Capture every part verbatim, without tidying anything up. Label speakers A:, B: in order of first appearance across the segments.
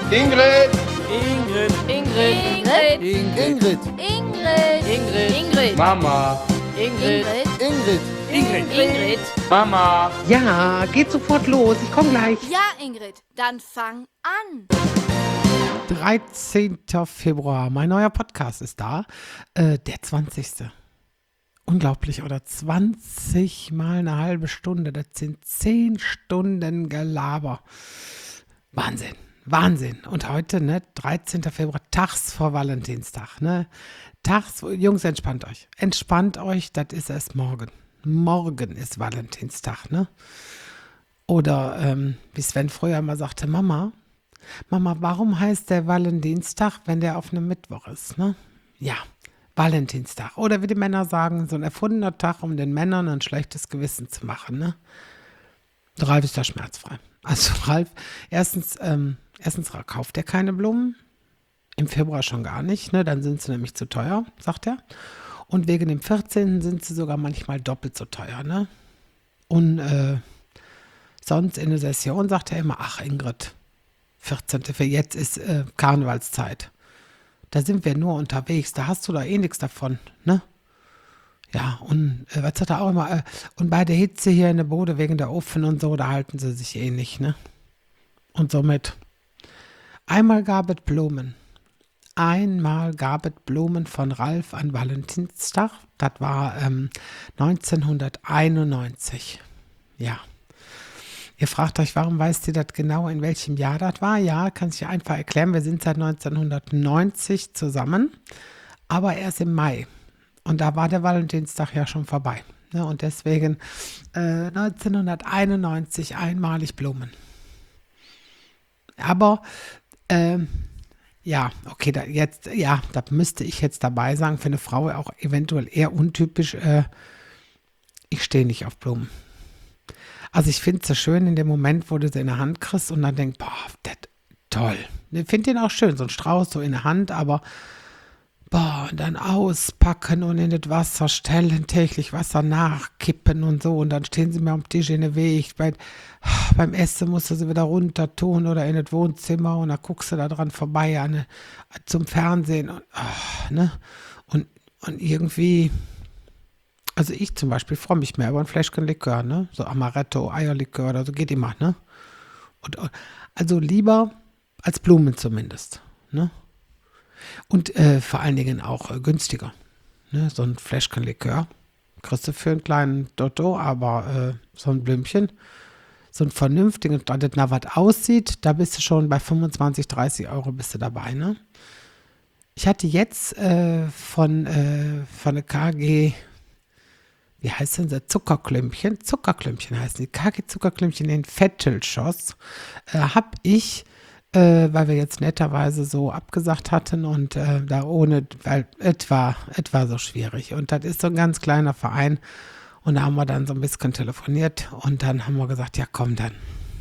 A: Ingrid!
B: Ingrid.
C: Ingrid.
B: Ingrid.
D: Ingrid.
C: Ingrid.
B: Ingrid.
C: Ingrid.
A: Mama!
B: Ingrid.
D: Ingrid.
B: Ingrid. Ingrid.
A: Mama!
E: Ja, geht sofort los. Ich komme gleich.
C: Ja, Ingrid, dann fang an.
E: dreizehnter Februar. Mein neuer Podcast ist da. Äh, der zwanzigste. Unglaublich, oder? zwanzig mal eine halbe Stunde. Das sind zehn Stunden Gelaber. Wahnsinn. Wahnsinn. Und heute, ne, dreizehnter Februar, tags vor Valentinstag, ne? Tags, Jungs, entspannt euch. Entspannt euch, das ist erst morgen. Morgen ist Valentinstag, ne? Oder, ähm, wie Sven früher immer sagte, Mama, Mama, warum heißt der Valentinstag, wenn der auf einem Mittwoch ist, ne? Ja, Valentinstag. Oder wie die Männer sagen, so ein erfundener Tag, um den Männern ein schlechtes Gewissen zu machen, ne? Ralf ist da schmerzfrei. Also Ralf, erstens, ähm, erstens kauft er keine Blumen. Im Februar schon gar nicht, ne? Dann sind sie nämlich zu teuer, sagt er. Und wegen dem vierzehnten sind sie sogar manchmal doppelt so teuer, ne? Und äh, sonst in der Session sagt er immer, ach Ingrid, vierzehnte für jetzt ist äh, Karnevalszeit. Da sind wir nur unterwegs, da hast du da eh nichts davon, ne? Ja, und äh, was sagt er auch immer, äh, und bei der Hitze hier in der Bude wegen der Ofen und so, da halten sie sich eh nicht, ne? Und somit, einmal gab es Blumen. Einmal gab es Blumen von Ralf an Valentinstag. Das war ähm, neunzehnhunderteinundneunzig. Ja. Ihr fragt euch, warum weißt ihr das genau, in welchem Jahr das war? Ja, kann ich einfach erklären. Wir sind seit neunzehnhundertneunzig zusammen, aber erst im Mai. Und da war der Valentinstag ja schon vorbei. Ne? Und deswegen äh, neunzehnhunderteinundneunzig einmalig Blumen. Aber ähm, ja, okay, da jetzt, ja, da müsste ich jetzt dabei sagen, für eine Frau auch eventuell eher untypisch, äh, ich stehe nicht auf Blumen. Also ich finde es so schön in dem Moment, wo du sie in der Hand kriegst und dann denkst, boah, das toll. Ich finde den auch schön, so ein Strauß so in der Hand, aber boah, und dann auspacken und in das Wasser stellen, täglich Wasser nachkippen und so und dann stehen sie mir am Tisch in den Weg. Bei, beim Essen musst du sie wieder runter tun oder in das Wohnzimmer und dann guckst du da dran vorbei an, zum Fernsehen und, oh, ne? und, und irgendwie, also ich zum Beispiel freue mich mehr über ein Fläschchen Likör, ne? So Amaretto, Eierlikör oder so, geht immer, ne? Und, also lieber als Blumen zumindest, ne? Und äh, vor allen Dingen auch äh, günstiger. Ne? So ein Fläschchen Likör kriegst du für einen kleinen Dotto, aber äh, so ein Blümchen, so ein vernünftiges, das nach was aussieht, da bist du schon bei fünfundzwanzig, dreißig Euro bist du dabei. Ne? Ich hatte jetzt äh, von, äh, von der K G, wie heißt denn das? Zuckerklümpchen, Zuckerklümpchen heißen die, K G Zuckerklümpchen in Vettelschoss, äh, habe ich Äh, weil wir jetzt netterweise so abgesagt hatten und äh, da ohne, weil es war, es war so schwierig. Und das ist so ein ganz kleiner Verein und da haben wir dann so ein bisschen telefoniert und dann haben wir gesagt, ja komm, dann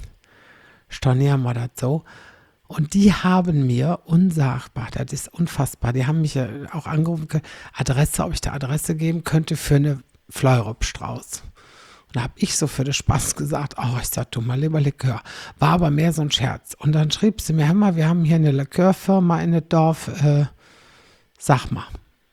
E: stornieren wir das so. Und die haben mir unsagbar, das ist unfassbar, die haben mich ja auch angerufen, Adresse, ob ich da Adresse geben könnte für eine Fleurobstrauß. Und da habe ich so für den Spaß gesagt, oh, ich sag, du mal lieber Likör. War aber mehr so ein Scherz. Und dann schrieb sie mir, hör mal, wir haben hier eine Likörfirma in dem Dorf, äh, sag mal.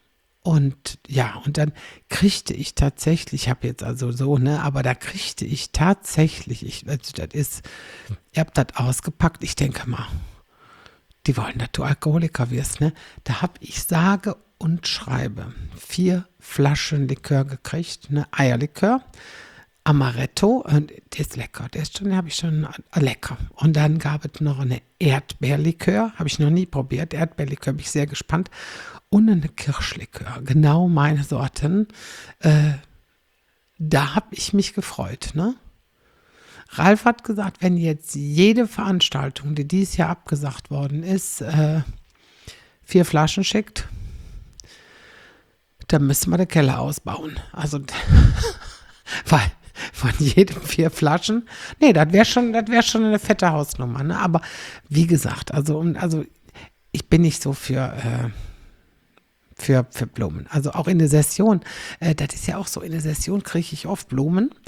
E: Und ja, und dann kriegte ich tatsächlich, ich habe jetzt also so, ne, aber da kriegte ich tatsächlich, ich, also das ist, ihr habt das ausgepackt, ich denke mal, die wollen, dass du Alkoholiker wirst, ne. Da habe ich sage und schreibe vier Flaschen Likör gekriegt, ne, Eierlikör. Amaretto, und der ist lecker, der ist schon, den habe ich schon äh, lecker. Und dann gab es noch eine Erdbeerlikör, habe ich noch nie probiert. Erdbeerlikör, bin ich sehr gespannt. Und eine Kirschlikör, genau meine Sorten. Äh, da habe ich mich gefreut, ne? Ralf hat gesagt, wenn jetzt jede Veranstaltung, die dieses Jahr abgesagt worden ist, äh, vier Flaschen schickt, dann müssen wir den Keller ausbauen. Also, weil von jedem vier Flaschen. Nee, das wäre schon, das wäre schon eine fette Hausnummer, ne? Aber wie gesagt, also, also ich bin nicht so für, äh, für, für Blumen. Also auch in der Session, äh, das ist ja auch so, in der Session kriege ich oft Blumen.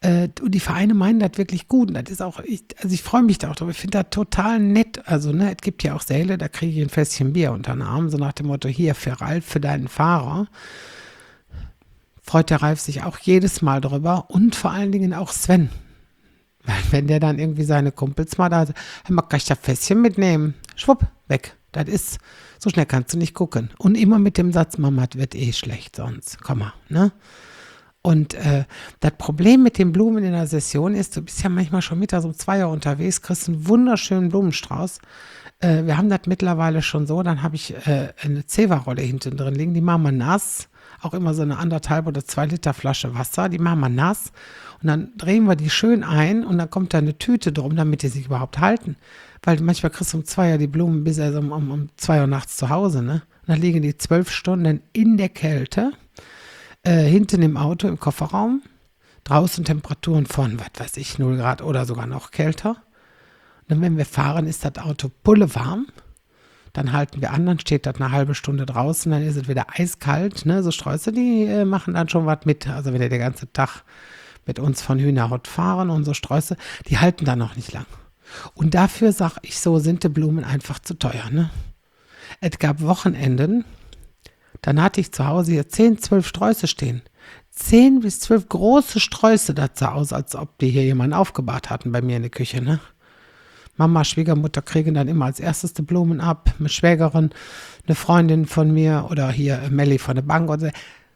E: Äh, und die Vereine meinen das wirklich gut. Und das ist auch, ich, also ich freue mich da auch drüber. Ich finde das total nett. Also, ne, es gibt ja auch Säle, da kriege ich ein Fässchen Bier unter den Arm, so nach dem Motto, hier für Ralf, für deinen Fahrer. Freut der Ralf sich auch jedes Mal drüber und vor allen Dingen auch Sven. Weil wenn der dann irgendwie seine Kumpels mal da, hey, man kann ich das Fässchen mitnehmen? Schwupp, weg. Das ist, so schnell kannst du nicht gucken. Und immer mit dem Satz, Mama, das wird eh schlecht sonst. Komm mal, ne? Und äh, das Problem mit den Blumen in der Session ist, du bist ja manchmal schon mittags um zwei Uhr unterwegs, kriegst einen wunderschönen Blumenstrauß. Äh, wir haben das mittlerweile schon so, dann habe ich äh, eine Zewa-Rolle hinten drin liegen, die machen wir nass. Auch immer so eine anderthalb oder zwei Liter Flasche Wasser, die machen wir nass. Und dann drehen wir die schön ein und dann kommt da eine Tüte drum, damit die sich überhaupt halten. Weil manchmal kriegst du um zwei Uhr die Blumen bis also um, um, um zwei Uhr nachts zu Hause, ne? Und dann liegen die zwölf Stunden in der Kälte. Äh, hinten im Auto, im Kofferraum, draußen Temperaturen von, was weiß ich, null Grad oder sogar noch kälter. Und dann, wenn wir fahren, ist das Auto pullewarm. Dann halten wir an, dann steht das eine halbe Stunde draußen, dann ist es wieder eiskalt. Ne? So Sträuße, die äh, machen dann schon was mit. Also wenn wir den ganzen Tag mit uns von Hühnerhott fahren und so Sträuße, die halten dann noch nicht lang. Und dafür sage ich so, sind die Blumen einfach zu teuer. Ne? Es gab Wochenenden, dann hatte ich zu Hause hier zehn, zwölf Sträuße stehen. zehn bis zwölf große Sträuße, das sah aus, als ob die hier jemanden aufgebahrt hatten bei mir in der Küche, ne? Mama, Schwiegermutter kriegen dann immer als erstes die Blumen ab. Eine Schwägerin, eine Freundin von mir oder hier Melli von der Bank. Und so.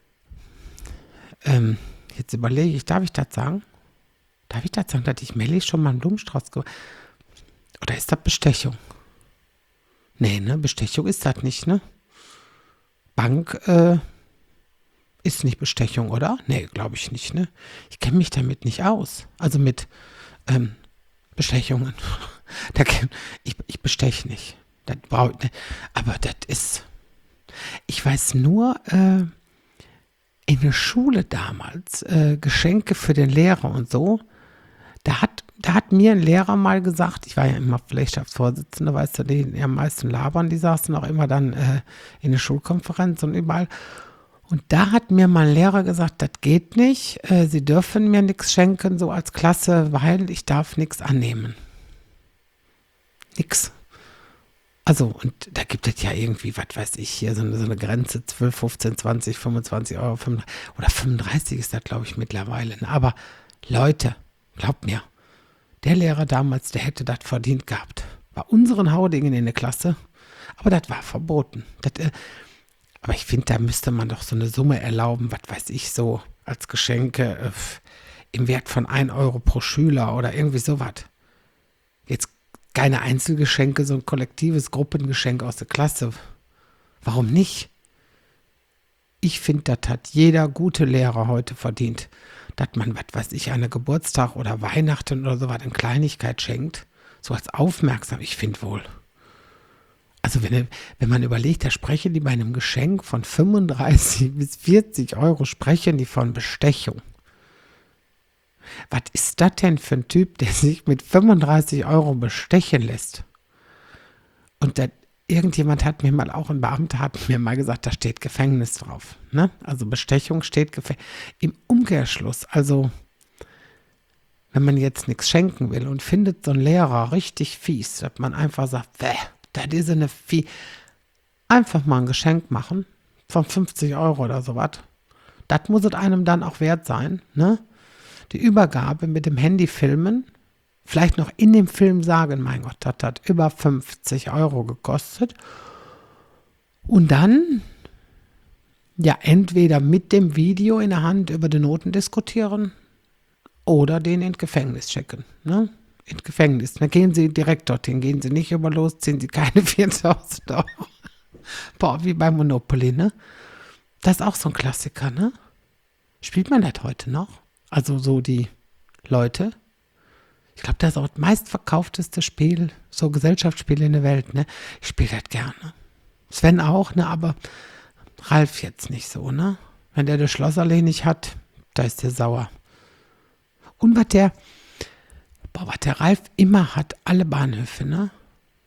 E: ähm, jetzt überlege ich, darf ich das sagen? Darf ich das sagen, dass ich Melli schon mal einen Blumenstrauß ge... Oder ist das Bestechung? Nee, ne? Bestechung ist das nicht, ne? Bank äh, ist nicht Bestechung, oder? Nee, glaube ich nicht, ne? Ich kenne mich damit nicht aus. Also mit ähm, Bestechungen. Da, ich, ich besteche nicht. Das brauch, aber das ist... Ich weiß nur, äh, in der Schule damals, äh, Geschenke für den Lehrer und so, da hat, da hat mir ein Lehrer mal gesagt, ich war ja immer Pflegschaftsvorsitzende, weißt du, die am meisten labern, die saßen auch immer dann äh, in der Schulkonferenz und überall. Und da hat mir mal ein Lehrer gesagt, das geht nicht, äh, Sie dürfen mir nichts schenken, so als Klasse, weil ich darf nichts annehmen. Nix. Also, und da gibt es ja irgendwie, was weiß ich, hier so eine, so eine Grenze, zwölf, fünfzehn, zwanzig, fünfundzwanzig Euro, fünfunddreißig, oder fünfunddreißig ist das, glaube ich, mittlerweile. Aber Leute, glaubt mir, der Lehrer damals, der hätte das verdient gehabt. Bei unseren Haudingen in der Klasse, aber das war verboten. Das, äh, aber ich finde, da müsste man doch so eine Summe erlauben, was weiß ich, so als Geschenke äh, im Wert von ein Euro pro Schüler oder irgendwie sowas. Jetzt keine Einzelgeschenke, so ein kollektives Gruppengeschenk aus der Klasse. Warum nicht? Ich finde, das hat jeder gute Lehrer heute verdient, dass man, was weiß ich, an Geburtstag oder Weihnachten oder sowas in Kleinigkeit schenkt, so als aufmerksam, ich finde wohl. Also wenn, wenn man überlegt, da sprechen die bei einem Geschenk von fünfunddreißig bis vierzig Euro, sprechen die von Bestechung. Was ist das denn für ein Typ, der sich mit fünfunddreißig Euro bestechen lässt? Und das, irgendjemand hat mir mal, auch ein Beamter hat mir mal gesagt, da steht Gefängnis drauf. Ne? Also Bestechung steht Gefängnis. Im Umkehrschluss, also wenn man jetzt nichts schenken will und findet so einen Lehrer richtig fies, dass man einfach sagt, bäh, das ist eine Vie. Einfach mal ein Geschenk machen von fünfzig Euro oder sowas. Das muss es einem dann auch wert sein, ne? Die Übergabe mit dem Handy filmen, vielleicht noch in dem Film sagen, mein Gott, das hat über fünfzig Euro gekostet. Und dann, ja, entweder mit dem Video in der Hand über die Noten diskutieren oder den ins Gefängnis schicken, ne? Ins Gefängnis. Dann gehen Sie direkt dorthin, gehen Sie nicht über los, ziehen Sie keine viertausend Euro. Boah, wie bei Monopoly, ne? Das ist auch so ein Klassiker, ne? Spielt man das heute noch? Also so die Leute. Ich glaube, das ist auch das meistverkaufteste Spiel, so Gesellschaftsspiel in der Welt, ne? Ich spiele das gerne. Sven auch, ne? Aber Ralf jetzt nicht so, ne? Wenn der das Schlossallee nicht hat, da ist der sauer. Und was der, boah, was der Ralf immer hat, alle Bahnhöfe, ne?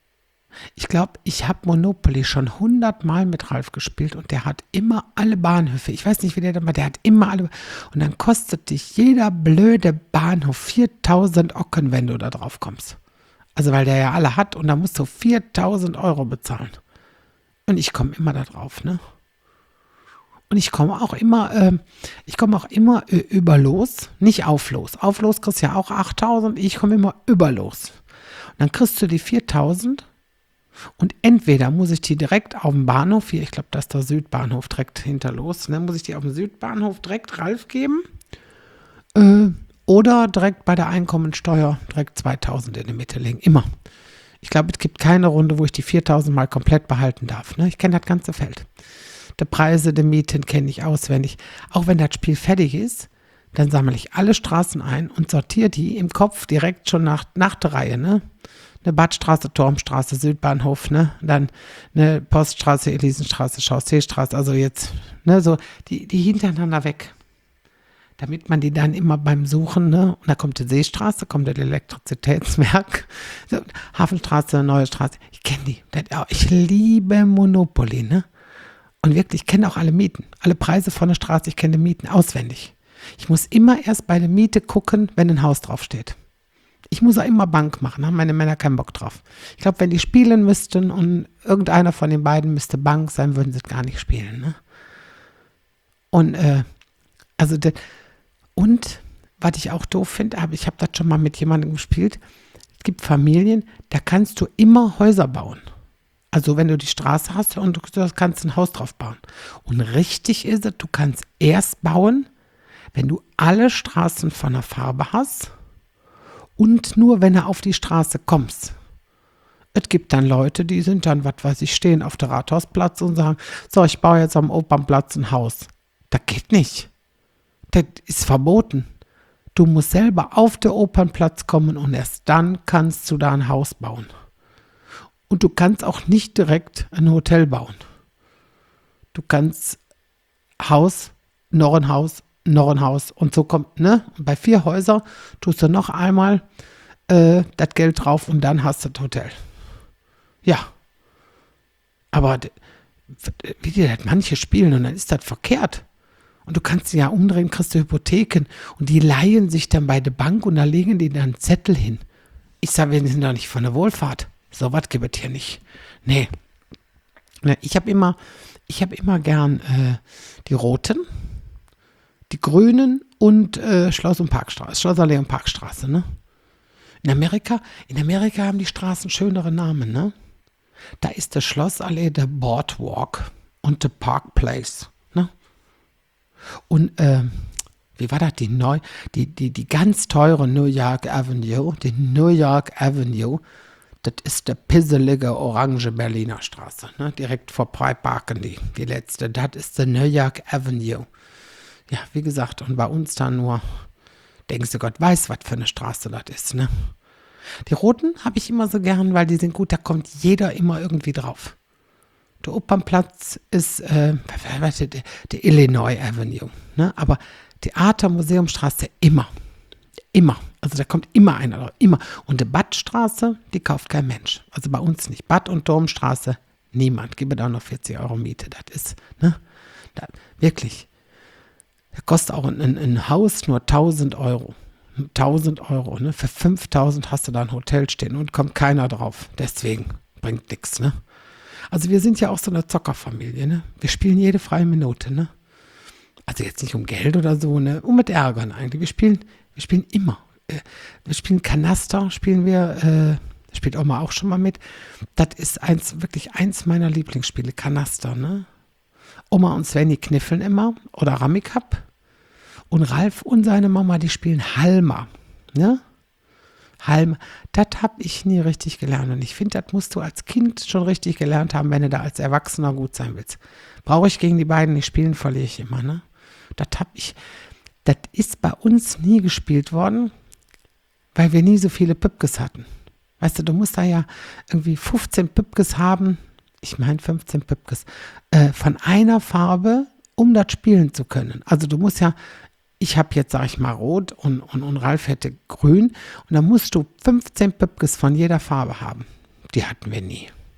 E: Ich glaube, ich habe Monopoly schon hundertmal mit Ralf gespielt und der hat immer alle Bahnhöfe. Ich weiß nicht, wie der da war, der hat immer alle. Und dann kostet dich jeder blöde Bahnhof viertausend Ocken, wenn du da drauf kommst. Also, weil der ja alle hat und da musst du viertausend Euro bezahlen. Und ich komme immer da drauf, ne? Und ich komme auch immer, äh, ich komme auch immer äh, über Los, nicht auf Los. Auf Los kriegst du ja auch achttausend, ich komme immer über Los. Und dann kriegst du die viertausend. Und entweder muss ich die direkt auf dem Bahnhof, hier, ich glaube, das ist der Südbahnhof direkt hinter Los, ne, muss ich die auf dem Südbahnhof direkt Ralf geben äh, oder direkt bei der Einkommensteuer direkt zweitausend in die Mitte legen, immer. Ich glaube, es gibt keine Runde, wo ich die viertausend mal komplett behalten darf. Ne? Ich kenne das ganze Feld. Die Preise, die Mieten kenne ich auswendig. Auch wenn das Spiel fertig ist, dann sammle ich alle Straßen ein und sortiere die im Kopf direkt schon nach, nach der Reihe, ne? Eine Badstraße, Turmstraße, Südbahnhof, ne? Dann eine Poststraße, Elisenstraße, Chausseestraße, also jetzt, ne, so, die, die hintereinander weg. Damit man die dann immer beim Suchen, ne? Und da kommt die Seestraße, kommt das Elektrizitätswerk, so, Hafenstraße, Neue Straße, ich kenne die. Das, ich liebe Monopoly, ne? Und wirklich, ich kenne auch alle Mieten, alle Preise von der Straße, ich kenne die Mieten auswendig. Ich muss immer erst bei der Miete gucken, wenn ein Haus draufsteht. Ich muss auch immer Bank machen, haben meine Männer keinen Bock drauf. Ich glaube, wenn die spielen müssten und irgendeiner von den beiden müsste Bank sein, würden sie gar nicht spielen. Ne? Und, äh, also, de, und, was ich auch doof finde, ich habe das schon mal mit jemandem gespielt, es gibt Familien, da kannst du immer Häuser bauen. Also, wenn du die Straße hast und du kannst ein Haus drauf bauen. Und richtig ist es, du kannst erst bauen, wenn du alle Straßen von der Farbe hast. Und nur, wenn du auf die Straße kommst. Es gibt dann Leute, die sind dann, was weiß ich, stehen auf der Rathausplatz und sagen, so, ich baue jetzt am Opernplatz ein Haus. Das geht nicht. Das ist verboten. Du musst selber auf den Opernplatz kommen und erst dann kannst du da ein Haus bauen. Und du kannst auch nicht direkt ein Hotel bauen. Du kannst Haus, noch ein Haus, noch ein Haus und so kommt, ne? Und bei vier Häusern tust du noch einmal äh, das Geld drauf und dann hast du das Hotel. Ja. Aber d- wie die das manche spielen und dann ist das verkehrt. Und du kannst sie ja umdrehen, kriegst du Hypotheken und die leihen sich dann bei der Bank und da legen die dann einen Zettel hin. Ich sage, wir sind doch nicht von der Wohlfahrt. So was gibt es hier nicht. Nee. Ne, Ich habe immer, ich habe immer gern äh, die roten, die Grünen und äh, Schloss- und Parkstraße, Schlossallee und Parkstraße, ne? In Amerika, in Amerika haben die Straßen schönere Namen, ne? Da ist der Schlossallee, der Boardwalk und der Park Place, ne? Und äh, wie war das? Die neu, die, die, die ganz teure New York Avenue, die New York Avenue, das ist der pisselige orange Berliner Straße, ne? Direkt vorbei parken die, die letzte. Das ist der New York Avenue. Ja, wie gesagt, und bei uns dann nur, denkst du, Gott weiß, was für eine Straße das ist, ne? Die roten habe ich immer so gern, weil die sind gut, da kommt jeder immer irgendwie drauf. Der Opernplatz ist, äh, warte, der, der Illinois Avenue, ne? Aber Theater, Museumstraße, immer. Immer. Also da kommt immer einer drauf, immer. Und die Badstraße, die kauft kein Mensch. Also bei uns nicht. Bad- und Domstraße, niemand. Gib mir da noch vierzig Euro Miete, das ist, ne? Da, wirklich. Da kostet auch ein, ein, ein Haus nur tausend Euro. tausend Euro, ne? Für fünftausend hast du da ein Hotel stehen und kommt keiner drauf. Deswegen bringt nichts, ne? Also wir sind ja auch so eine Zockerfamilie, ne? Wir spielen jede freie Minute, ne? Also jetzt nicht um Geld oder so, ne? Um mit Ärgern eigentlich. Wir spielen, wir spielen immer. Äh, wir spielen Kanaster, spielen wir, äh, spielt Oma auch schon mal mit. Das ist eins, wirklich eins meiner Lieblingsspiele, Kanaster, ne? Oma und Svenny kniffeln immer oder Rummikub. Und Ralf und seine Mama, die spielen Halma. Ne? Halma, das habe ich nie richtig gelernt. Und ich finde, das musst du als Kind schon richtig gelernt haben, wenn du da als Erwachsener gut sein willst. Brauche ich gegen die beiden nicht spielen, verliere ich immer. Ne? Das habe ich, das ist bei uns nie gespielt worden, weil wir nie so viele Püppkes hatten. Weißt du, du musst da ja irgendwie fünfzehn Püppkes haben, ich meine fünfzehn Püppkes, äh, von einer Farbe, um das spielen zu können. Also du musst ja, ich habe jetzt, sag ich mal, rot und, und, und Ralf hätte grün und dann musst du fünfzehn Püppkes von jeder Farbe haben. Die hatten wir nie.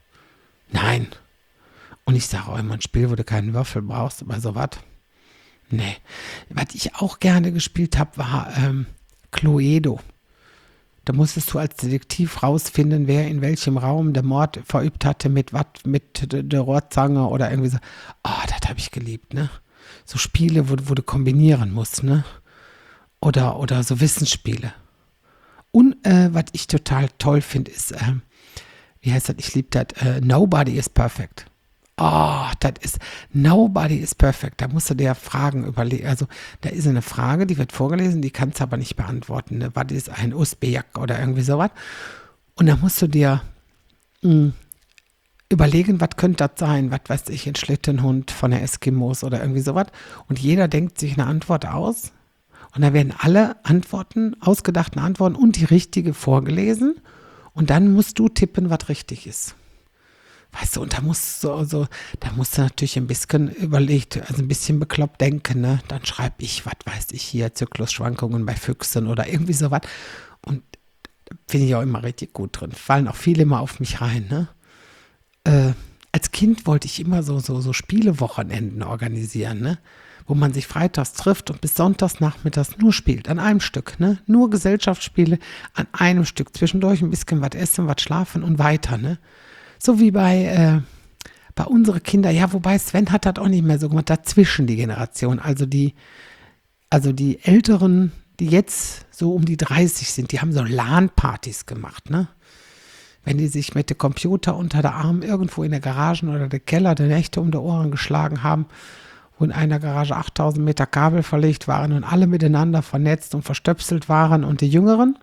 E: Nein. Und ich sage auch immer, ein Spiel, wo du keinen Würfel brauchst, aber sowas. Nee. Was ich auch gerne gespielt habe, war ähm, Cluedo. Da musstest du als Detektiv rausfinden, wer in welchem Raum der Mord verübt hatte, mit was, mit der Rohrzange oder irgendwie so. Oh, das habe ich geliebt, ne? So Spiele, wo, wo du kombinieren musst, ne? Oder, oder so Wissensspiele. Und äh, was ich total toll finde, ist, äh, wie heißt das, ich liebe das, äh, Nobody is Perfect. Oh, das ist, Nobody is Perfect. Da musst du dir Fragen überlegen. Also, da ist eine Frage, die wird vorgelesen, die kannst du aber nicht beantworten. Ne? Was ist ein Usbek oder irgendwie sowas? Und da musst du dir mh, überlegen, was könnte das sein? Was weiß ich, ein Schlittenhund von der Eskimos oder irgendwie sowas. Und jeder denkt sich eine Antwort aus. Und da werden alle Antworten, ausgedachten Antworten und die richtige vorgelesen. Und dann musst du tippen, was richtig ist. Weißt du, und da musst du, so, da musst du natürlich ein bisschen überlegt, also ein bisschen bekloppt denken, ne? Dann schreibe ich, was weiß ich hier, Zyklusschwankungen bei Füchsen oder irgendwie sowas. Und finde ich auch immer richtig gut drin. Fallen auch viele immer auf mich rein, ne? Äh, als Kind wollte ich immer so, so, so Spielewochenenden organisieren, ne? Wo man sich freitags trifft und bis sonntags nachmittags nur spielt, an einem Stück, ne? Nur Gesellschaftsspiele an einem Stück. Zwischendurch ein bisschen was essen, was schlafen und weiter, ne? So wie bei, äh, bei unseren Kindern, ja, wobei Sven hat das auch nicht mehr so gemacht, dazwischen die Generation, also die, also die Älteren, die jetzt so um die dreißig sind, die haben so LAN-Partys gemacht, ne? Wenn die sich mit dem Computer unter der Arm irgendwo in der Garage oder der Keller die Nächte um die Ohren geschlagen haben, wo in einer Garage achttausend Meter Kabel verlegt waren und alle miteinander vernetzt und verstöpselt waren und die Jüngeren,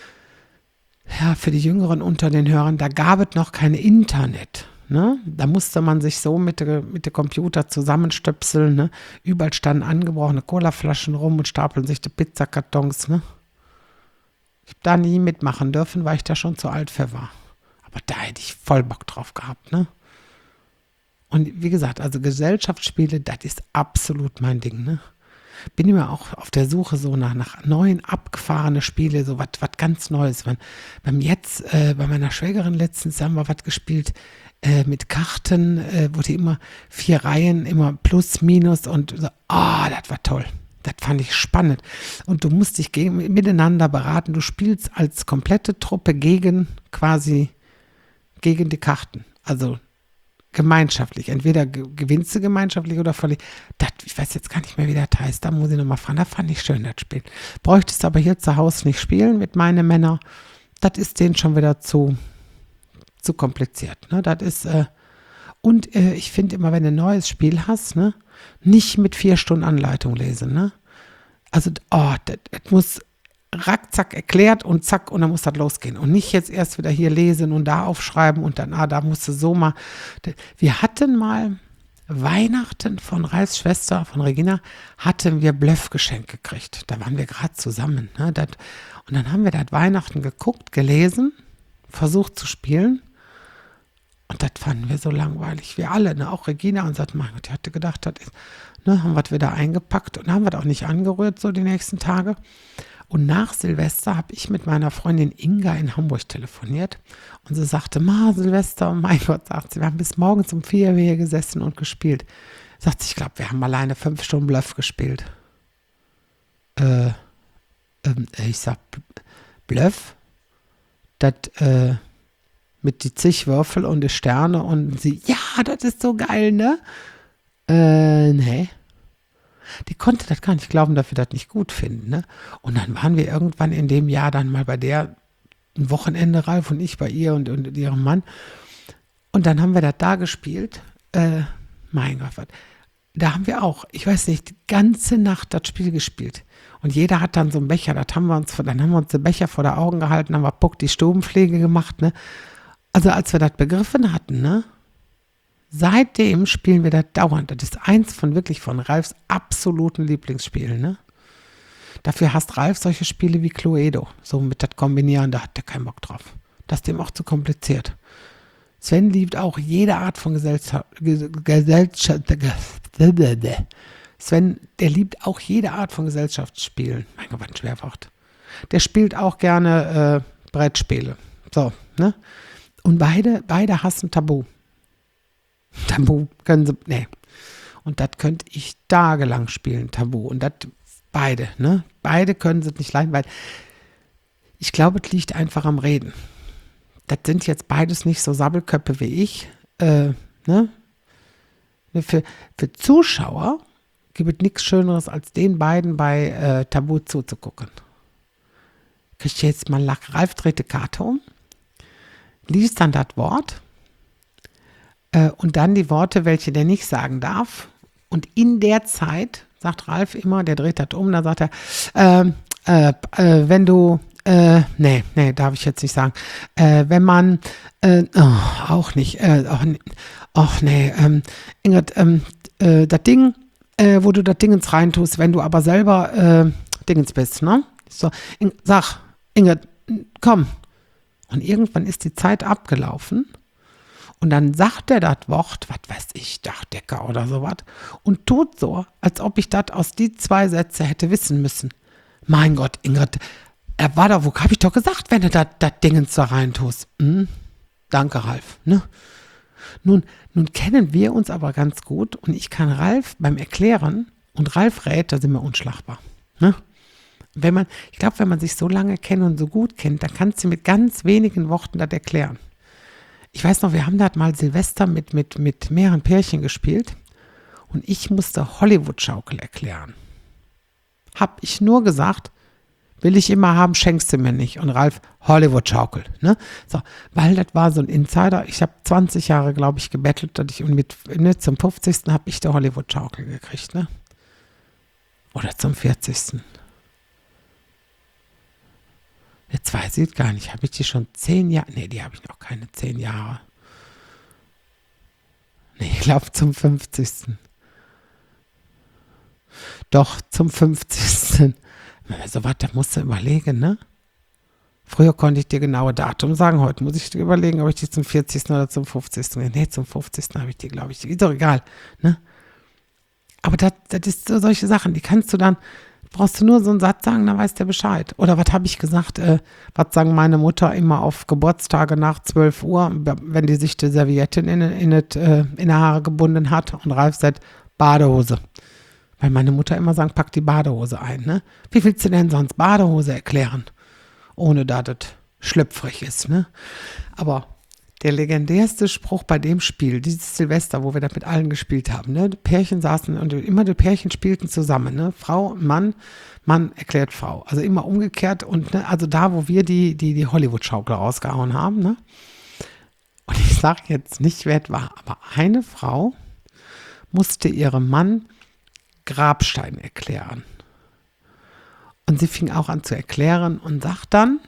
E: ja, für die Jüngeren unter den Hörern, da gab es noch kein Internet. Ne? Da musste man sich so mit dem mit de Computer zusammenstöpseln. Ne? Überall standen angebrochene Colaflaschen rum und stapeln sich die Pizzakartons. Ne? Ich habe da nie mitmachen dürfen, weil ich da schon zu alt für war. Aber da hätte ich voll Bock drauf gehabt. Ne? Und wie gesagt, also Gesellschaftsspiele, das ist absolut mein Ding. Ne? Bin immer auch auf der Suche so nach, nach neuen, abgefahrenen Spiele, so was ganz Neues. Man, beim jetzt, äh, bei meiner Schwägerin letztens haben wir was gespielt äh, mit Karten, äh, wo die immer vier Reihen, immer plus, minus und so. Ah, das war toll. Das fand ich spannend. Und du musst dich gegen, miteinander beraten. Du spielst als komplette Truppe gegen quasi, gegen die Karten. Also gemeinschaftlich. Entweder gewinnst du gemeinschaftlich oder verlierst. Das, ich weiß jetzt gar nicht mehr, wie das heißt. Da muss ich nochmal fragen. Da fand ich schön, das Spiel. Bräuchtest aber hier zu Hause nicht spielen mit meinen Männern. Das ist denen schon wieder zu, zu kompliziert. Ne? Das ist, äh, und äh, ich finde immer, wenn du ein neues Spiel hast, ne, nicht mit vier Stunden Anleitung lesen. Ne? Also, oh, das, das muss rackzack erklärt und zack, und dann muss das losgehen. Und nicht jetzt erst wieder hier lesen und da aufschreiben und dann, ah, da musst du so mal. Wir hatten mal Weihnachten von Ralfs Schwester, von Regina, hatten wir Bluffgeschenk gekriegt. Da waren wir gerade zusammen. Ne? Das, und dann haben wir das Weihnachten geguckt, gelesen, versucht zu spielen. Und das fanden wir so langweilig. Wir alle, ne? Auch Regina, und sagt, mein Gott, die hatte gedacht, das ist, ne, haben wir das wieder eingepackt und haben wir das auch nicht angerührt, so die nächsten Tage. Und nach Silvester habe ich mit meiner Freundin Inga in Hamburg telefoniert und sie sagte, Ma, Silvester, oh mein Gott, sagt sie, wir haben bis morgens um vier Uhr hier gesessen und gespielt. Sagt sie, ich glaube, wir haben alleine fünf Stunden Bluff gespielt. Äh, ähm, ich sag, Bluff? Das, äh, mit die zig Würfel und die Sterne und sie, ja, das ist so geil, ne? Äh, nee. Die konnte das gar nicht glauben, dass wir das nicht gut finden, ne? Und dann waren wir irgendwann in dem Jahr dann mal bei der, ein Wochenende, Ralf und ich, bei ihr und, und ihrem Mann. Und dann haben wir das da gespielt. Äh, mein Gott, was. Da haben wir auch, ich weiß nicht, die ganze Nacht das Spiel gespielt. Und jeder hat dann so einen Becher, das haben wir uns, dann haben wir uns den Becher vor der Augen gehalten, haben wir Puck die Stubenpflege gemacht, ne? Also als wir das begriffen hatten, ne? Seitdem spielen wir das dauernd. Das ist eins von wirklich von Ralfs absoluten Lieblingsspielen, ne? Dafür hasst Ralf solche Spiele wie Cluedo. So mit das Kombinieren, da hat der keinen Bock drauf. Das ist dem auch zu kompliziert. Sven liebt auch jede Art von Gesellschaft. Gesellschaft Sven, der liebt auch jede Art von Gesellschaftsspielen. Mein Gott, was ein Schwerwort. Der spielt auch gerne äh, Brettspiele. So, ne? Und beide, beide hassen Tabu. Tabu können sie, nee. Und das könnte ich tagelang spielen, Tabu. Und das beide, ne? Beide können sie nicht leiden, weil ich glaube, es liegt einfach am Reden. Das sind jetzt beides nicht so Sabbelköpfe wie ich. Äh, ne? Für, für Zuschauer gibt es nichts Schöneres, als den beiden bei äh, Tabu zuzugucken. Kriegt ihr jetzt mal Lack. Ralf dreht die Karte um, liest dann das Wort äh, und dann die Worte, welche der nicht sagen darf. Und in der Zeit, sagt Ralf immer, der dreht das um, dann sagt er, ähm, äh, äh, wenn du, äh, nee, nee, darf ich jetzt nicht sagen, äh, wenn man, äh, oh, auch nicht, äh, auch, ach nee, ähm, Ingrid, ähm, äh, das Ding, äh, wo du das Dingens reintust, wenn du aber selber äh, Dingens bist, ne? So, In, sag, Ingrid, komm. Und irgendwann ist die Zeit abgelaufen und dann sagt er das Wort, was weiß ich, Dachdecker oder sowas, und tut so, als ob ich das aus die zwei Sätze hätte wissen müssen. Mein Gott, Ingrid, er war da, wo habe ich doch gesagt, wenn du das Dingens da reintust. Hm? Danke, Ralf, ne? Nun, nun kennen wir uns aber ganz gut und ich kann Ralf beim Erklären und Ralf rät, da sind wir unschlagbar. Ne? Wenn man, ich glaube, wenn man sich so lange kennt und so gut kennt, dann kannst du mit ganz wenigen Worten das erklären. Ich weiß noch, wir haben da mal Silvester mit, mit, mit mehreren Pärchen gespielt und ich musste Hollywood-Schaukel erklären. Hab ich nur gesagt, will ich immer haben, schenkst du mir nicht. Und Ralf, Hollywood-Schaukel. Ne? So, weil das war so ein Insider. Ich habe zwanzig Jahre, glaube ich, gebettelt dass ich, und mit, ne, zum fünfzigsten habe ich die Hollywood-Schaukel gekriegt. Ne? Oder zum vierzigsten Jetzt weiß ich gar nicht. Habe ich die schon zehn Jahre? Nee, die habe ich noch keine zehn Jahre. Nee, ich glaube zum fünfzigsten Doch, zum fünfzigsten So was, da musst du überlegen, ne? Früher konnte ich dir genaue Datum sagen. Heute muss ich dir überlegen, ob ich die zum vierzigsten oder zum fünfzigsten Nee, zum fünfzigsten habe ich die, glaube ich. Ist doch egal, ne? Aber das, das ist so solche Sachen, die kannst du dann, brauchst du nur so einen Satz sagen, dann weiß der Bescheid. Oder was habe ich gesagt, äh, was sagen meine Mutter immer auf Geburtstage nach zwölf Uhr, wenn die sich die Serviette in, in, in, äh, in die Haare gebunden hat und Ralf sagt, Badehose. Weil meine Mutter immer sagt, pack die Badehose ein, ne? Wie willst du denn sonst Badehose erklären? Ohne dass das schlüpfrig ist, ne? Aber der legendärste Spruch bei dem Spiel, dieses Silvester, wo wir das mit allen gespielt haben, ne? Die Pärchen saßen und immer die Pärchen spielten zusammen, ne? Frau und Mann, Mann erklärt Frau. Also immer umgekehrt und, ne? Also da, wo wir die, die, die Hollywood-Schaukel rausgehauen haben, ne? Und ich sage jetzt nicht, wer es war, aber eine Frau musste ihrem Mann Grabstein erklären. Und sie fing auch an zu erklären und sagt dann,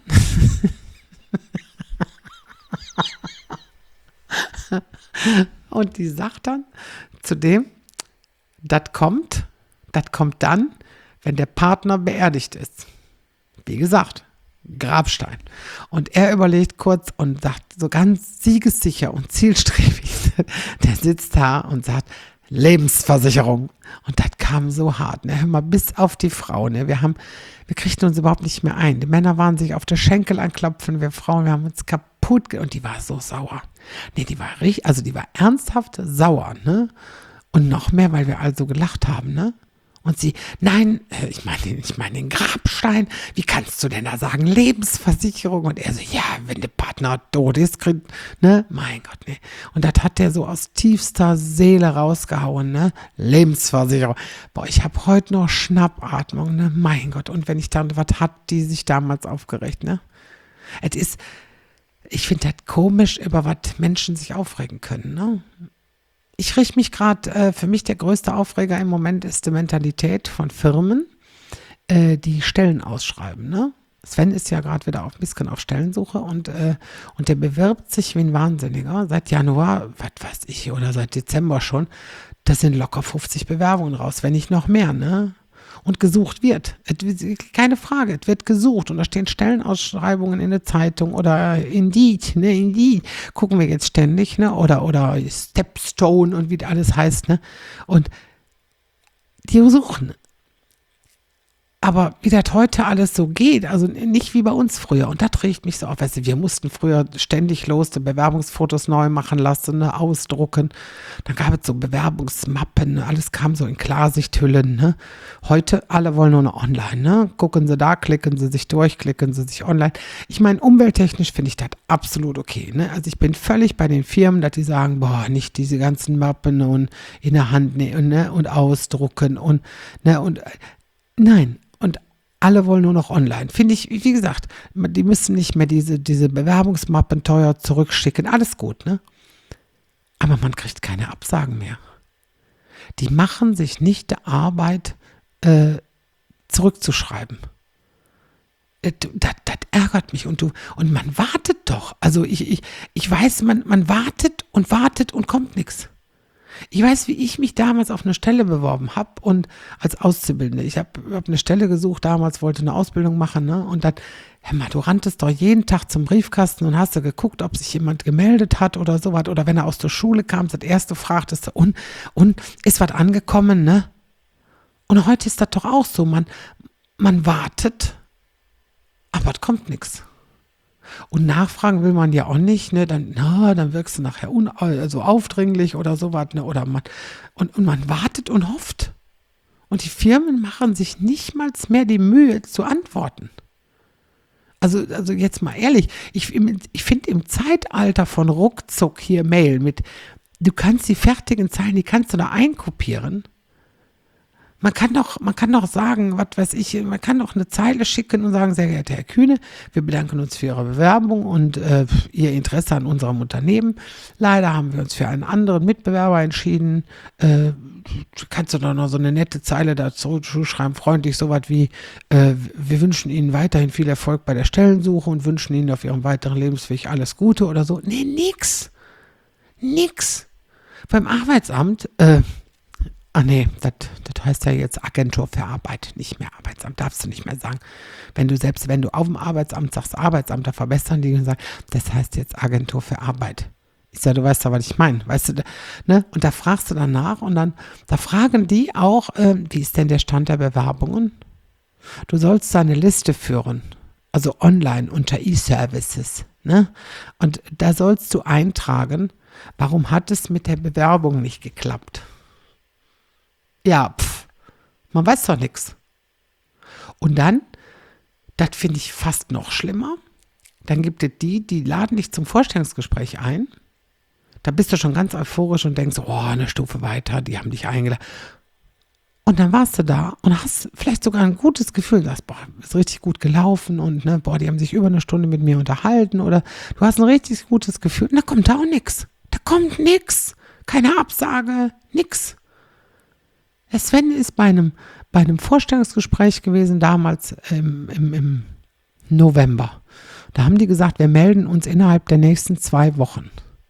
E: und die sagt dann zu dem, das kommt, das kommt dann, wenn der Partner beerdigt ist. Wie gesagt, Grabstein. Und er überlegt kurz und sagt so ganz siegessicher und zielstrebig, der sitzt da und sagt, Lebensversicherung. Und das kam so hart, ne? Hör mal, bis auf die Frau, ne? Wir haben, wir kriegten uns überhaupt nicht mehr ein. Die Männer waren sich auf der Schenkel anklopfen, wir Frauen, wir haben uns kaputt ge- und die war so sauer. Ne, die war richtig, also die war ernsthaft sauer, ne? Und noch mehr, weil wir also gelacht haben, ne? Und sie, nein, äh, ich meine ich meine den Grabstein, wie kannst du denn da sagen, Lebensversicherung? Und er so, ja, wenn der Partner tot ist, kriegt, ne, mein Gott, ne. Und das hat der so aus tiefster Seele rausgehauen, ne, Lebensversicherung. Boah, ich habe heute noch Schnappatmung, ne, mein Gott. Und wenn ich dann, was hat die sich damals aufgeregt, ne? Es ist, ich finde das komisch, über was Menschen sich aufregen können, ne? Ich richte mich gerade, äh, für mich der größte Aufreger im Moment ist die Mentalität von Firmen, äh, die Stellen ausschreiben. Ne? Sven ist ja gerade wieder auf, ein bisschen auf Stellensuche und, äh, und der bewirbt sich wie ein Wahnsinniger. Seit Januar, was weiß ich, oder seit Dezember schon, da sind locker fünfzig Bewerbungen raus, wenn nicht noch mehr. Ne? Und gesucht wird. Keine Frage, es wird gesucht und da stehen Stellenausschreibungen in der Zeitung oder Indeed, ne, Indeed, gucken wir jetzt ständig, ne, oder, oder Stepstone und wie das alles heißt, ne, und die suchen. Aber wie das heute alles so geht, also nicht wie bei uns früher. Und das regt mich so auf. Weißt du, wir mussten früher ständig los, die Bewerbungsfotos neu machen lassen, ne, ausdrucken. Dann gab es so Bewerbungsmappen, ne, alles kam so in Klarsichthüllen. Ne. Heute, alle wollen nur noch online. Ne. Gucken sie da, klicken sie sich durch, klicken sie sich online. Ich meine, umwelttechnisch finde ich das absolut okay. Ne. Also ich bin völlig bei den Firmen, dass die sagen, boah, nicht diese ganzen Mappen und in der Hand nehmen, ne, und ausdrucken und, ne, und nein. Und alle wollen nur noch online. Finde ich, wie gesagt, die müssen nicht mehr diese, diese Bewerbungsmappen teuer zurückschicken. Alles gut, ne? Aber man kriegt keine Absagen mehr. Die machen sich nicht der Arbeit, äh, zurückzuschreiben. Das, das, das ärgert mich. Und, du, und man wartet doch. Also ich, ich, ich weiß, man, man wartet und wartet und kommt nichts. Ich weiß, wie ich mich damals auf eine Stelle beworben habe und als Auszubildende. Ich habe hab eine Stelle gesucht, damals wollte eine Ausbildung machen, ne? Und dann, hör mal, du ranntest doch jeden Tag zum Briefkasten und hast du geguckt, ob sich jemand gemeldet hat oder sowas. Oder wenn er aus der Schule kam, das erste fragtest du, und, und ist was angekommen, ne? Und heute ist das doch auch so, man, man wartet, aber es kommt nichts. Und nachfragen will man ja auch nicht, ne? Dann, na, dann wirkst du nachher un, also aufdringlich oder sowas, ne? Oder man, und, und man wartet und hofft. Und die Firmen machen sich nicht mal mehr die Mühe zu antworten. Also, also jetzt mal ehrlich, ich, ich finde im Zeitalter von ruckzuck hier Mail mit, du kannst die fertigen Zeilen, die kannst du da einkopieren. Man kann doch, man kann doch sagen, was weiß ich, man kann doch eine Zeile schicken und sagen, sehr geehrter Herr Kühne, wir bedanken uns für Ihre Bewerbung und äh, Ihr Interesse an unserem Unternehmen. Leider haben wir uns für einen anderen Mitbewerber entschieden. Äh, kannst du doch noch so eine nette Zeile dazu schreiben, freundlich, sowas wie, äh, wir wünschen Ihnen weiterhin viel Erfolg bei der Stellensuche und wünschen Ihnen auf Ihrem weiteren Lebensweg alles Gute oder so. Nee, nix. Nix. Beim Arbeitsamt, äh, Ah nee, das heißt ja jetzt Agentur für Arbeit, nicht mehr Arbeitsamt, darfst du nicht mehr sagen. Wenn du selbst, wenn du auf dem Arbeitsamt sagst, Arbeitsamt, da verbessern die und sagen, das heißt jetzt Agentur für Arbeit. Ich sage, du weißt ja, was ich meine, weißt du, ne? Und da fragst du dann nach und dann, da fragen die auch, äh, wie ist denn der Stand der Bewerbungen? Du sollst da eine Liste führen, also online unter E-Services, ne? Und da sollst du eintragen, warum hat es mit der Bewerbung nicht geklappt? Ja, pff, man weiß doch nichts. Und dann, das finde ich fast noch schlimmer, dann gibt es die, die laden dich zum Vorstellungsgespräch ein. Da bist du schon ganz euphorisch und denkst, oh, eine Stufe weiter, die haben dich eingeladen. Und dann warst du da und hast vielleicht sogar ein gutes Gefühl, sagst, boah, ist richtig gut gelaufen und ne, boah, die haben sich über eine Stunde mit mir unterhalten oder du hast ein richtig gutes Gefühl. Und da kommt da auch nichts. Da kommt nichts. Keine Absage, nix. Der Sven ist bei einem, bei einem Vorstellungsgespräch gewesen, damals im, im, im November. Da haben die gesagt, wir melden uns innerhalb der nächsten zwei Wochen.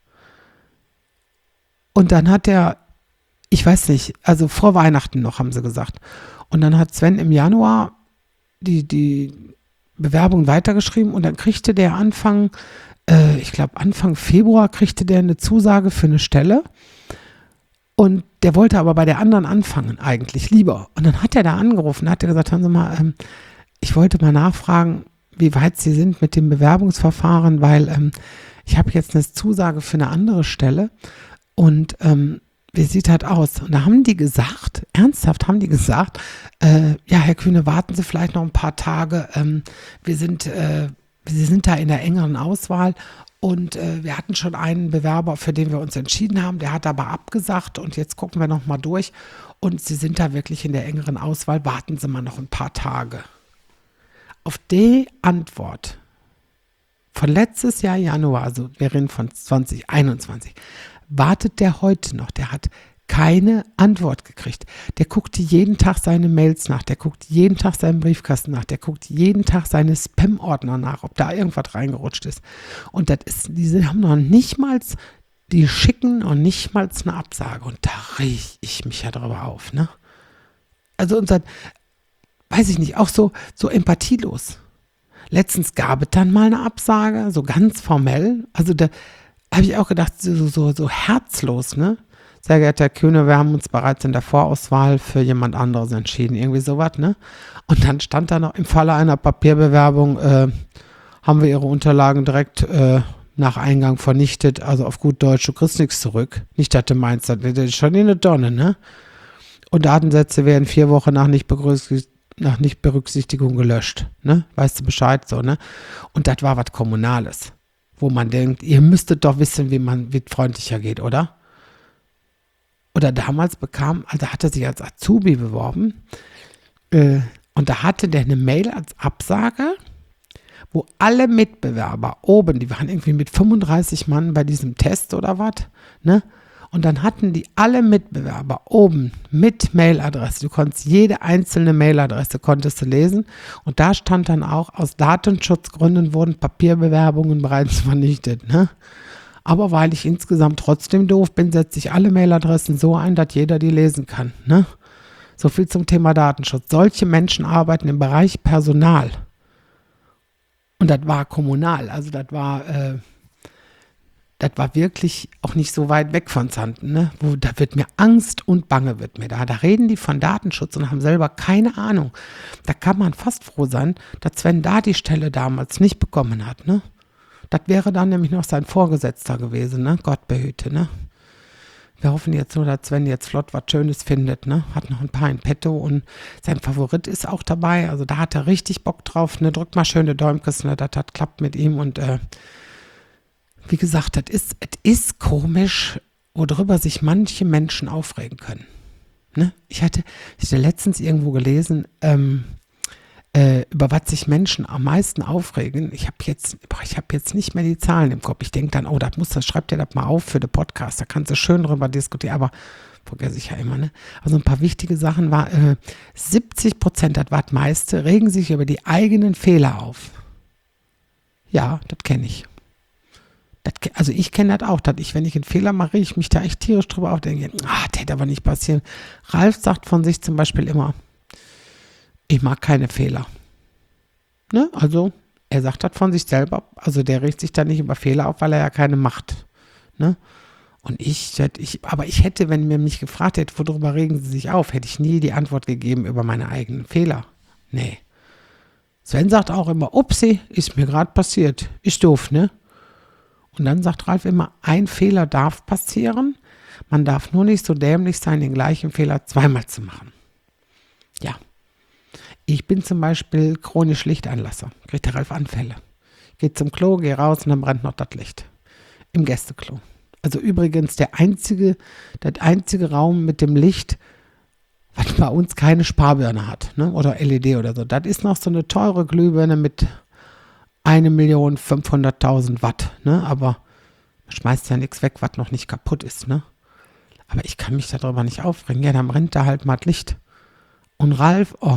E: Und dann hat er, ich weiß nicht, also vor Weihnachten noch, haben sie gesagt. Und dann hat Sven im Januar die, die Bewerbung weitergeschrieben und dann kriegte der Anfang, äh, ich glaube Anfang Februar, kriegte der eine Zusage für eine Stelle. Und der wollte aber bei der anderen anfangen, eigentlich lieber. Und dann hat er da angerufen, hat er gesagt, hören Sie mal, ähm, ich wollte mal nachfragen, wie weit Sie sind mit dem Bewerbungsverfahren, weil ähm, ich habe jetzt eine Zusage für eine andere Stelle und ähm, wie sieht das aus? Und da haben die gesagt, ernsthaft haben die gesagt, äh, ja, Herr Kühne, warten Sie vielleicht noch ein paar Tage, ähm, wir sind, äh, Sie sind da in der engeren Auswahl. Und äh, wir hatten schon einen Bewerber, für den wir uns entschieden haben, der hat aber abgesagt und jetzt gucken wir nochmal durch und Sie sind da wirklich in der engeren Auswahl, warten Sie mal noch ein paar Tage. Auf die Antwort von letztes Jahr Januar, also wir reden von zwanzig einundzwanzig, wartet der heute noch, der hat keine Antwort gekriegt. Der guckt jeden Tag seine Mails nach, der guckt jeden Tag seinen Briefkasten nach, der guckt jeden Tag seine Spam-Ordner nach, ob da irgendwas reingerutscht ist. Und das ist, diese haben noch nicht mal, die schicken noch nicht mal eine Absage. Und da riech ich mich ja drüber auf, ne? Also unser, weiß ich nicht, auch so, so empathielos. Letztens gab es dann mal eine Absage, so ganz formell. Also da habe ich auch gedacht, so, so, so herzlos, ne? sehr geehrter Herr Kühne, wir haben uns bereits in der Vorauswahl für jemand anderes entschieden. Irgendwie sowas, ne? Und dann stand da noch, im Falle einer Papierbewerbung äh, haben wir Ihre Unterlagen direkt äh, nach Eingang vernichtet. Also auf gut Deutsch, du kriegst nichts zurück. Nicht, dass du meinst, das ist schon in eine Donne, ne? Und Datensätze werden vier Wochen nach nicht, nach Nichtberücksichtigung gelöscht, ne? Weißt du Bescheid, so, ne? Und das war was Kommunales, wo man denkt, ihr müsstet doch wissen, wie man wie freundlicher geht, oder? Oder damals bekam, also hat er sich als Azubi beworben äh, und da hatte der eine Mail als Absage, wo alle Mitbewerber oben, die waren irgendwie mit fünfunddreißig Mann bei diesem Test oder was, ne? Und dann hatten die alle Mitbewerber oben mit Mailadresse. Du konntest jede einzelne Mailadresse konntest du lesen. Und da stand dann auch, aus Datenschutzgründen wurden Papierbewerbungen bereits vernichtet, ne? Aber weil ich insgesamt trotzdem doof bin, setze ich alle Mailadressen so ein, dass jeder die lesen kann, ne? So viel zum Thema Datenschutz. Solche Menschen arbeiten im Bereich Personal. Und das war kommunal. Also das war, äh, das war wirklich auch nicht so weit weg von Zanten, ne? Wo, da wird mir Angst und Bange wird mir da. Da reden die von Datenschutz und haben selber keine Ahnung. Da kann man fast froh sein, dass Sven da die Stelle damals nicht bekommen hat, ne? Das wäre dann nämlich noch sein Vorgesetzter gewesen, ne? Gott behüte, ne? Wir hoffen jetzt nur, dass Sven jetzt flott was Schönes findet, ne? Hat noch ein paar in petto und sein Favorit ist auch dabei. Also da hat er richtig Bock drauf, ne? Drückt mal schöne Däumkes, ne? Das hat klappt mit ihm und äh, wie gesagt, das ist, es ist komisch, worüber sich manche Menschen aufregen können. Ne? Ich hatte, ich hatte letztens irgendwo gelesen, ähm, Äh, über was sich Menschen am meisten aufregen. Ich habe jetzt, ich habe jetzt nicht mehr die Zahlen im Kopf. Ich denke dann, oh, das muss, das schreibt ihr das mal auf für den Podcast. Da kannst du schön drüber diskutieren, aber vergesse ich ja immer, ne? Also ein paar wichtige Sachen war, äh, siebzig Prozent, das war das meiste, regen sich über die eigenen Fehler auf. Ja, das kenne ich. Das, also ich kenne das auch, dass ich, wenn ich einen Fehler mache, ich mich da echt tierisch drüber aufdenke. Ah, das hätte aber nicht passieren. Ralf sagt von sich zum Beispiel immer, ich mag keine Fehler. Ne? Also, er sagt das von sich selber. Also, der regt sich da nicht über Fehler auf, weil er ja keine macht. Ne? Und ich, ich, aber ich hätte, wenn mir mich gefragt hätte, worüber regen sie sich auf, hätte ich nie die Antwort gegeben über meine eigenen Fehler. Nee. Sven sagt auch immer, upsi, ist mir gerade passiert. Ist doof, ne? Und dann sagt Ralf immer, ein Fehler darf passieren. Man darf nur nicht so dämlich sein, den gleichen Fehler zweimal zu machen. Ja. Ich bin zum Beispiel chronisch Lichtanlasser. Kriegt der Ralf Anfälle. Geht zum Klo, geh raus und dann brennt noch das Licht. Im Gästeklo. Also übrigens der einzige, der einzige Raum mit dem Licht, was bei uns keine Sparbirne hat, ne? Oder L E D oder so. Das ist noch so eine teure Glühbirne mit eine Million fünfhunderttausend Watt. Ne? Aber man schmeißt ja nichts weg, was noch nicht kaputt ist. Ne? Aber ich kann mich darüber nicht aufregen. Ja, dann brennt da halt mal das Licht. Und Ralf, oh.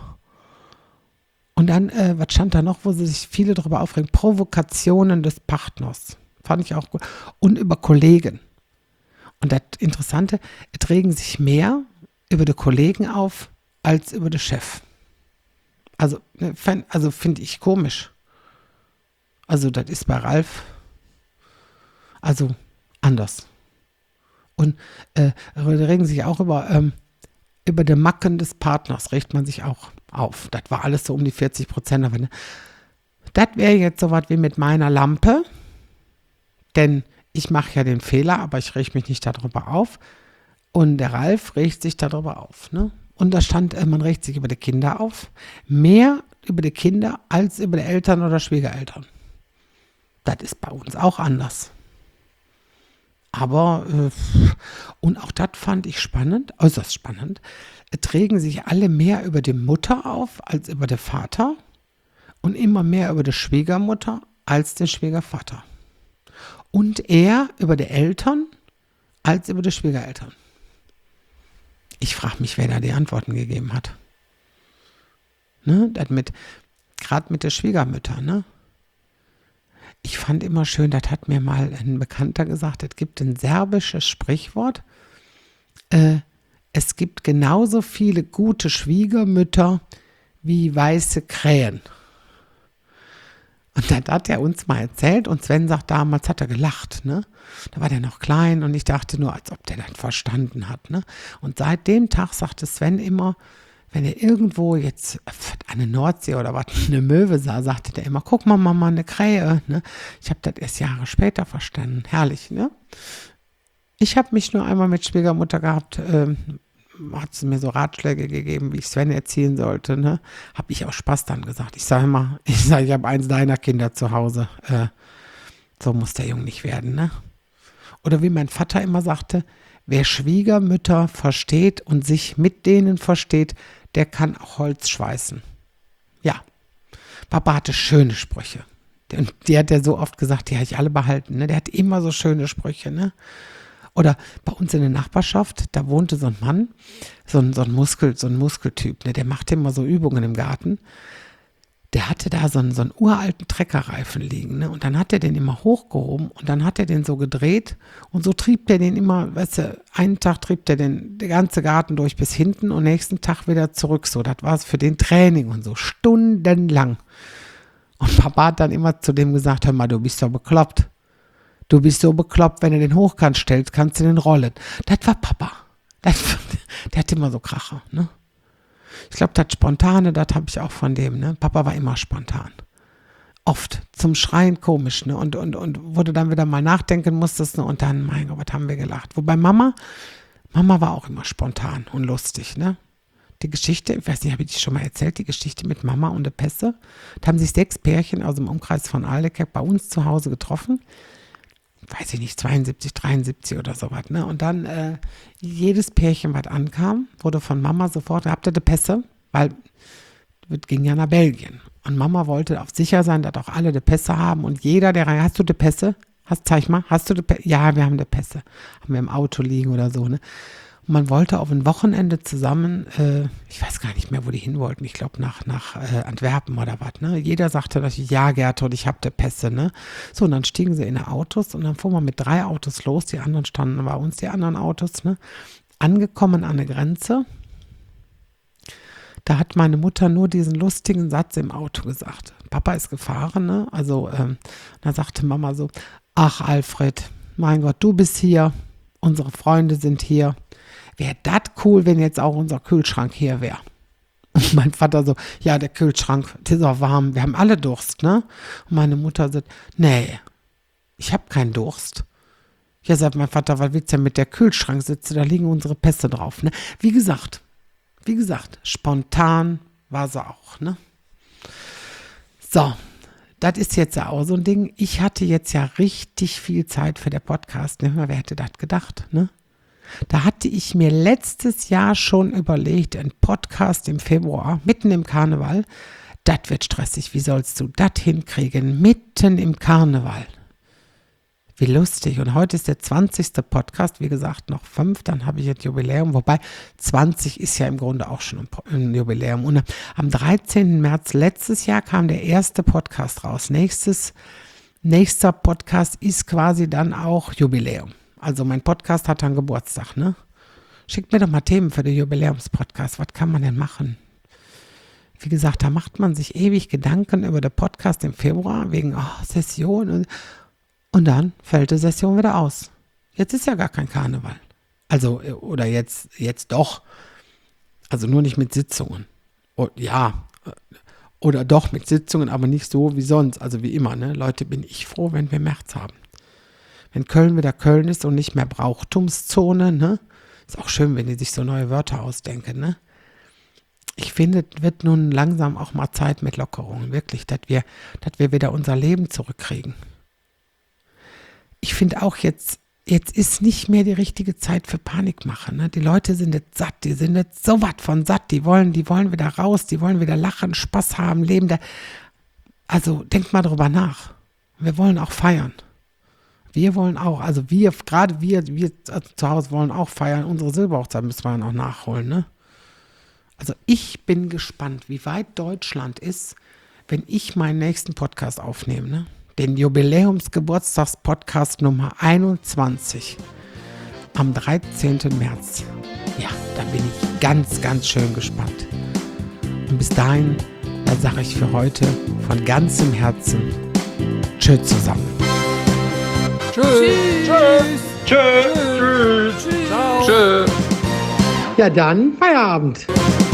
E: Und dann, äh, was stand da noch, wo sie sich viele darüber aufregen? Provokationen des Partners. Fand ich auch gut. Und über Kollegen. Und das Interessante, es regen sich mehr über die Kollegen auf, als über den Chef. Also, also finde ich komisch. Also, das ist bei Ralf also anders. Und äh, regen sich auch über, ähm, über die Macken des Partners, regt man sich auch auf. Das war alles so um die vierzig Prozent. Aber ne, das wäre jetzt so was wie mit meiner Lampe, denn ich mache ja den Fehler, aber ich reg mich nicht darüber auf. Und der Ralf regt sich darüber auf. Ne? Und da stand, äh, man regt sich über die Kinder auf. Mehr über die Kinder als über die Eltern oder Schwiegereltern. Das ist bei uns auch anders. Aber, äh, und auch das fand ich spannend, äußerst spannend. Es regen sich alle mehr über die Mutter auf als über den Vater und immer mehr über die Schwiegermutter als den Schwiegervater. Und eher über die Eltern als über die Schwiegereltern. Ich frage mich, wer da die Antworten gegeben hat. Ne? Das mit, gerade mit der Schwiegermütter, ne? Ich fand immer schön, das hat mir mal ein Bekannter gesagt, es gibt ein serbisches Sprichwort, äh, es gibt genauso viele gute Schwiegermütter wie weiße Krähen. Und das hat er uns mal erzählt und Sven sagt, damals hat er gelacht, ne? Da war der noch klein und ich dachte nur, als ob der das verstanden hat, ne? Und seit dem Tag sagte Sven immer, wenn er irgendwo jetzt an der Nordsee oder was, eine Möwe sah, sagte der immer, guck mal, Mama, eine Krähe, ne? Ich habe das erst Jahre später verstanden. Herrlich, ne? Ich habe mich nur einmal mit Schwiegermutter gehabt, ähm, hat sie mir so Ratschläge gegeben, wie ich Sven erziehen sollte, ne? Habe ich auch Spaß dann gesagt. Ich sage immer, ich sage, ich habe eins deiner Kinder zu Hause. Äh, so muss der Junge nicht werden, ne? Oder wie mein Vater immer sagte, wer Schwiegermütter versteht und sich mit denen versteht, der kann auch Holz schweißen. Ja, Papa hatte schöne Sprüche. Und die hat er so oft gesagt, die habe ich alle behalten, ne? Der hat immer so schöne Sprüche, ne? Oder bei uns in der Nachbarschaft, da wohnte so ein Mann, so ein, so ein, Muskel, so ein Muskeltyp, ne, der machte immer so Übungen im Garten. Der hatte da so einen, so einen uralten Treckerreifen liegen, ne, und dann hat er den immer hochgehoben und dann hat er den so gedreht und so trieb der den immer, weißt du, einen Tag trieb der den, den ganzen Garten durch bis hinten und nächsten Tag wieder zurück, so, das war es für den Training und so, stundenlang. Und Papa hat dann immer zu dem gesagt, hör mal, du bist doch bekloppt. Du bist so bekloppt, wenn du den hochkant stellst, kannst du den rollen. Das war Papa. Das, der hatte immer so Kracher, ne? Ich glaube, das Spontane, das habe ich auch von dem, ne? Papa war immer spontan. Oft. Zum Schreien komisch, ne? Und, und, und wo du dann wieder mal nachdenken musstest, ne? Und dann, mein Gott, was haben wir gelacht. Wobei Mama, Mama war auch immer spontan und lustig, ne? Die Geschichte, ich weiß nicht, habe ich die schon mal erzählt, die Geschichte mit Mama und der Pässe. Da haben sich sechs Pärchen aus dem Umkreis von Aldekeck bei uns zu Hause getroffen. Weiß ich nicht, zweiundsiebzig, dreiundsiebzig oder sowas, ne? Und dann äh, jedes Pärchen, was ankam, wurde von Mama sofort, habt ihr die Pässe? Weil das ging ja nach Belgien. Und Mama wollte auf sicher sein, dass auch alle die Pässe haben. Und jeder, der rein, hast du die Pässe? Hast, zeig mal, hast du die Pässe? Ja, wir haben die Pässe. Haben wir im Auto liegen oder so, ne? Und man wollte auf ein Wochenende zusammen, äh, ich weiß gar nicht mehr, wo die hin wollten, ich glaube nach, nach äh, Antwerpen oder was, ne? Jeder sagte natürlich, ja Gertrud, ich hab die Pässe, ne? So, und dann stiegen sie in die Autos und dann fuhren wir mit drei Autos los, die anderen standen bei uns, die anderen Autos, ne? Angekommen an der Grenze, da hat meine Mutter nur diesen lustigen Satz im Auto gesagt. Papa ist gefahren, ne? Also, ähm, da sagte Mama so, ach Alfred, mein Gott, du bist hier, unsere Freunde sind hier. Wäre das cool, wenn jetzt auch unser Kühlschrank hier wäre. Und mein Vater so, ja, der Kühlschrank, der ist auch warm, wir haben alle Durst, ne? Und meine Mutter sagt, nee, ich habe keinen Durst. Ja, sagt mein Vater, was willst du denn mit der Kühlschrank sitzen? Da liegen unsere Pässe drauf, ne? Wie gesagt, wie gesagt, spontan war sie auch, ne? So, das ist jetzt ja auch so ein Ding. Ich hatte jetzt ja richtig viel Zeit für den Podcast, ne? Wer hätte das gedacht, ne? Da hatte ich mir letztes Jahr schon überlegt, ein Podcast im Februar, mitten im Karneval, das wird stressig, wie sollst du das hinkriegen, mitten im Karneval? Wie lustig. Und heute ist der zwanzigste Podcast, wie gesagt, noch fünf, dann habe ich jetzt Jubiläum, wobei zwanzig ist ja im Grunde auch schon ein Jubiläum. Und am dreizehnten März letztes Jahr kam der erste Podcast raus. Nächstes, nächster Podcast ist quasi dann auch Jubiläum. Also mein Podcast hat dann Geburtstag, ne? Schickt mir doch mal Themen für den Jubiläumspodcast. Was kann man denn machen? Wie gesagt, da macht man sich ewig Gedanken über den Podcast im Februar, wegen oh, Session. Und, und dann fällt die Session wieder aus. Jetzt ist ja gar kein Karneval. Also, oder jetzt, jetzt doch. Also nur nicht mit Sitzungen. Und, ja, oder doch mit Sitzungen, aber nicht so wie sonst. Also wie immer, ne? Leute, bin ich froh, wenn wir März haben. Wenn Köln wieder Köln ist und nicht mehr Brauchtumszone, ne? Ist auch schön, wenn die sich so neue Wörter ausdenken, ne? Ich finde, es wird nun langsam auch mal Zeit mit Lockerungen, wirklich, dass wir, dass wir wieder unser Leben zurückkriegen. Ich finde auch jetzt, jetzt ist nicht mehr die richtige Zeit für Panikmache, ne? Die Leute sind jetzt satt, die sind jetzt so was von satt, die wollen, die wollen wieder raus, die wollen wieder lachen, Spaß haben, leben da. Also denkt mal drüber nach. Wir wollen auch feiern. Wir wollen auch, also wir, gerade wir, wir zu Hause wollen auch feiern. Unsere Silberhochzeit müssen wir noch nachholen, ne? Also ich bin gespannt, wie weit Deutschland ist, wenn ich meinen nächsten Podcast aufnehme, ne? Den Jubiläumsgeburtstagspodcast Nummer einundzwanzig am dreizehnten März. Ja, da bin ich ganz, ganz schön gespannt. Und bis dahin, da sage ich für heute von ganzem Herzen Tschüss zusammen.
B: Tschüss.
A: Tschüss.
B: Ciao.
A: Tschüss.
E: Ja, dann Feierabend.